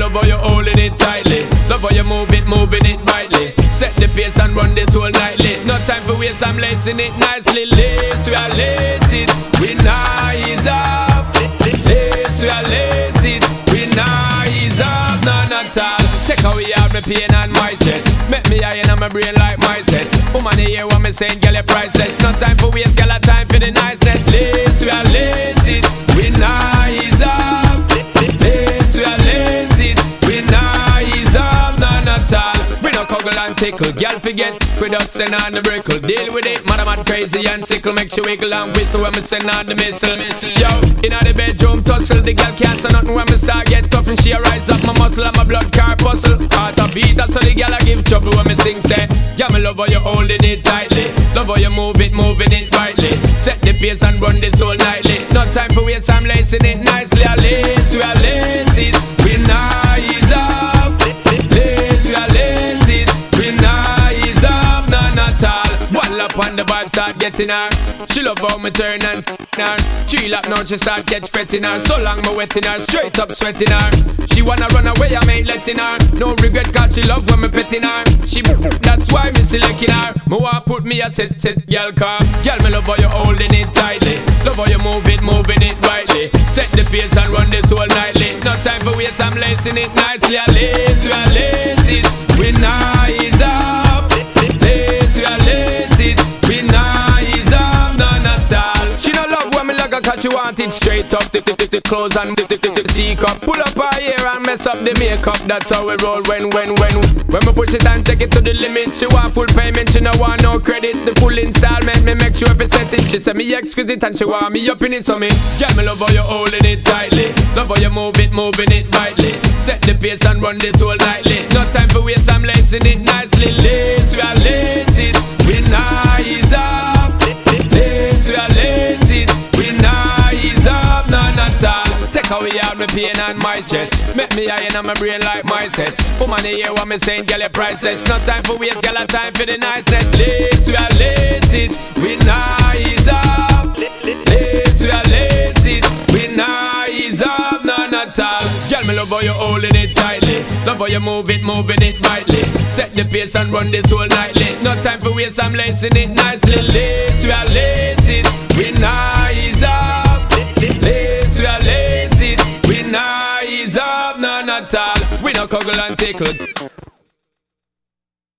love how you holding it tightly. Love how you moving it rightly. Set the pace and run this whole nightly. No time for waste, I'm lacing it nicely. Lace, we are lace it, we nice up. Lace, we are lace it, we nice up. None at all. Take away all my pain and my stress. Make me iron on my brain like my sets. Woman, you hear what me saying, girl, you're priceless. No time for waste, girl, a time for the niceness. Lace, we are lace it, we nice up. Lace, we are lace it, we nice up. None at all. We no cuddle and tickle, girl forget. We just send on the brickle. Deal with it, man, I'm crazy and sickle. Make you wiggle and whistle when me send on the missile. Yo, inna the bedroom tussle. The girl can't say nothing when me start get tough. And she a rise up my muscle and my blood corpuscle. Heart a beat, that's so the girl a give trouble when me sing say. Yeah, me love how you holding it tightly. Love how you moving it rightly. Set the pace and run this whole nightly. No time for waste, I'm lacing it nicely. I lace, we are lace it, we nice up. Lace, we are lace it, we nice up. None at all. One lap on the vibe start getting her. She love how me turn and her. 3 lap now she start catch fretting her. So long me wetting her, straight up sweating her. She wanna run away, I ain't letting her. No regret cause she love when me petting her. She that's why me selecting her. Me want put me a set girl car. Girl me love how you holding it tightly. Love how you moving it rightly. Set the pace and run this whole nightly. No time for waste, I'm lacing it nicely. I lace, we are lace it, we nice up. Lace, we are lace it, we nice up. None at all. She no love when me lug her cause she want it straight up. The clothes and the seek up. Pull up her hair and mess up the makeup. That's how we roll when we push it and take it to the limit. She want full payment, she no want no credit. The full installment, me make sure every set it. She say me exquisite and she want me up in it. So me, girl, me love how you holding it tightly. Love how you moving it rightly. Set the pace and run this whole nightly. No time for waste, I'm lacing it nicely. Lace, we are lace it, we nice up. Lace, we are lace it, we nice up. None at all. Take away all my pain and my stress. Make me iron on my brain like my sets. Woman, you hear what me saying, girl, you're priceless. No time for waste, girl, a time for the niceness. Lace, we are lace it, we nice up. Lace, we are lace it, we nice up. None at all. Girl, me love how you holding it tightly. Love how you moving it rightly. Set the pace and run this whole nightly. No time for waste, I'm lacing it nicely. Lace, we are lace it, we nice up. Lace, we are lace it, we nice up. None at all. We no cuddle and tickle.